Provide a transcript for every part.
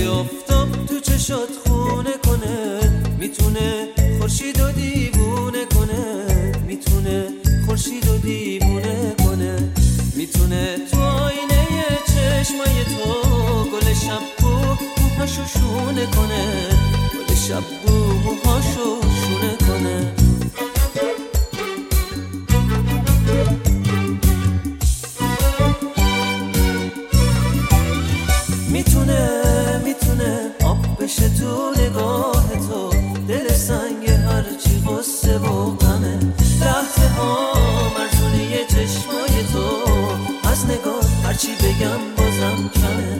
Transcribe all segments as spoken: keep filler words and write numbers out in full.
اگه آفتاب تو چشات خونه کنه، میتونه خورشید و دیوونه کنه، میتونه خورشید و دیوونه کنه، میتونه تو آینه چشمای تو گل شبو موهاشو شونه کنه، گل شبو موهاشو شونه کنه. میتونه میتونه آب بشه تو نگاه تو، دل سنگ هرچی غصه و غمه، لحظه ها مرزونه چشمای تو، از نگاه هرچی بگم بازم کمه.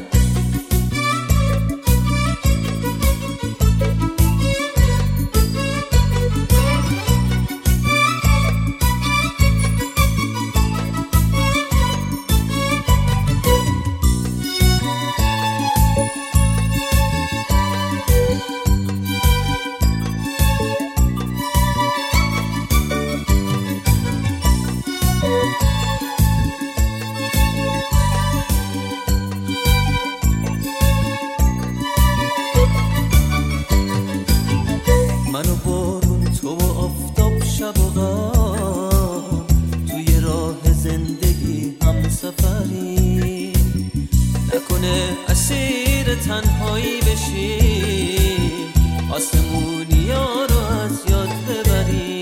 من و بارون، تو و آفتاب، شب و غم، توی راه زندگی هم سفری، نکنه اسیر تنهایی بشی، آسمونی ها رو از یاد ببری.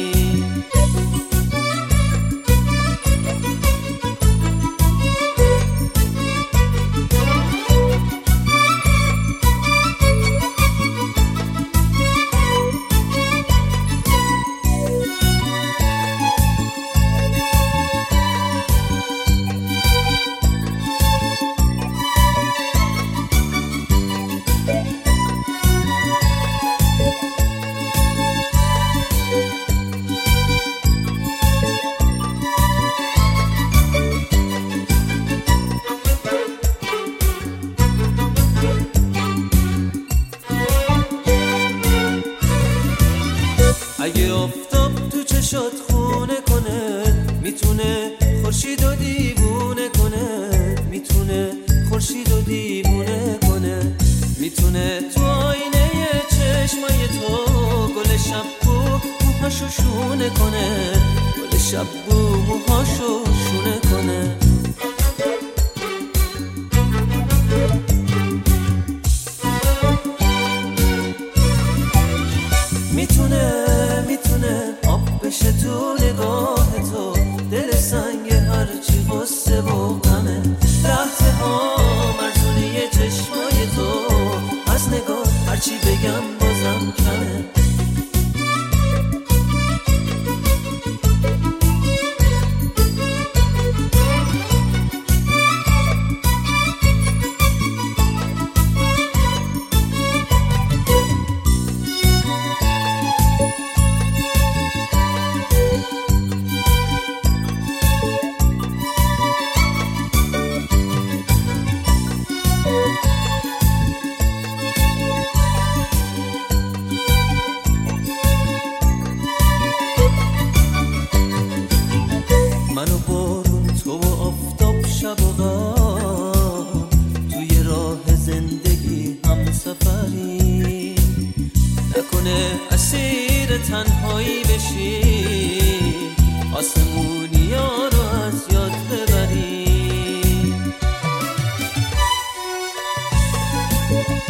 اگه آفتاب تو چشات خونه کنه، میتونه خورشید و دیوونه کنه، میتونه خورشید و دیوونه کنه، میتونه تو آینه چشمای تو گل شبو موهاشو شونه کنه، گل شبو موهاشو شونه کنه. میتونه میتونه آب بشه تو نگاه تو، دل سنگ هرچی غصه و غمه، لحظه ها مرزونه چشمای تو، از نگاه هرچی بگم بازم کمه. من و بارون، تو و آفتاب، شب و غم، توی راه زندگی هم سفری، نکنه اسیر تنهایی بشی، آسمونی ها رو از یاد ببری.